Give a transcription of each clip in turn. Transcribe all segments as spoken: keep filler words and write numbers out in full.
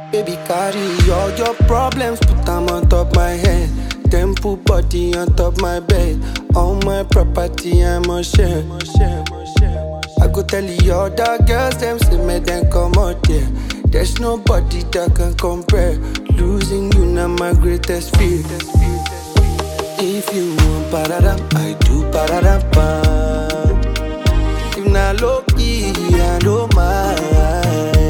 Baby, carry all your problems, put them on top my head. Then put body on top my bed. All my property, I'm a share. I go tell you all the girls, them say me then come out there. There's nobody that can compare. Losing you now my greatest fear. If you want pararam, I do pararam. If not low key, I don't mind.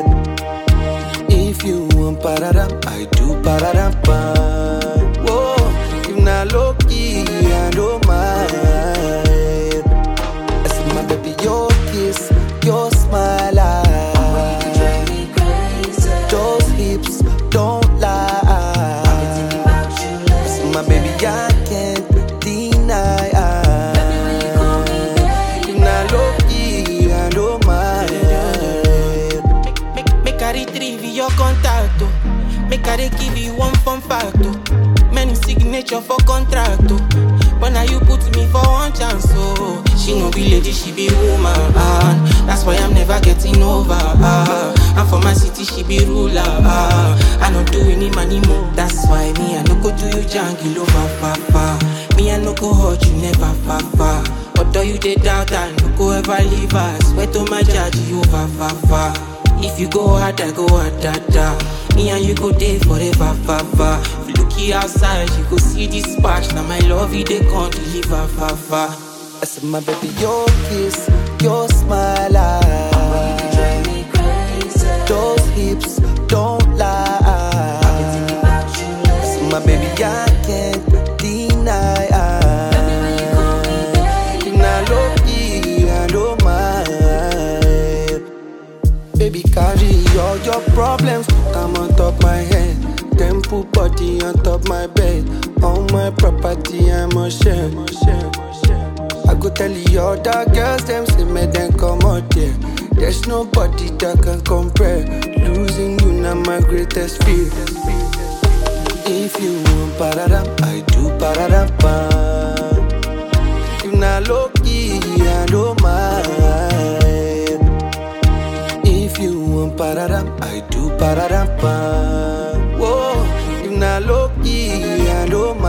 If you want pararam, I do pararam. Whoa, if not low key, I don't mind. I see my baby, your kiss, your smile, You drive me crazy. those hips don't lie. Thinking about you I see my baby, I can't deny. Baby, when you call me baby. If not low key, I don't mind. Make, make I retrieve your contact, oh. Make I dey give you one fun fact, oh. Many signature for contract, oh. But now you put me for one chance, oh. She no be lady, she be woman. Ah, that's why I'm never getting over. Ah, and for my city, she be ruler. Ah, I no do any money more. That's why me I no go do you jungle over, fa fa. Me I no go hurt you, never fa fa. Although you did doubt, I no go ever leave us. Swear to my judge, you over, fa fa. If you go hard, I go hard, da da. Me and you go there forever, fa fa. If you look here outside, you go see this patch. Now my love, you they can't deliver, fa fa. I said, my baby, your kiss, your smile, You drive me crazy. those hips don't lie. Thinking about you I said, my baby, I can't deny. Baby, when you call me baby. If not low key, I don't mind. Baby, carry all your problems, put them on top my head. Then put body on top my bed. All my property, I'm a share. I go tell you all the girls, them say me then come out there. There's nobody that can compare. Losing you now my greatest fear. If you want pararam, I do pararam. If not low key, I don't mind. If you want pararam, I do pararam. Whoa, if not low key, I don't mind.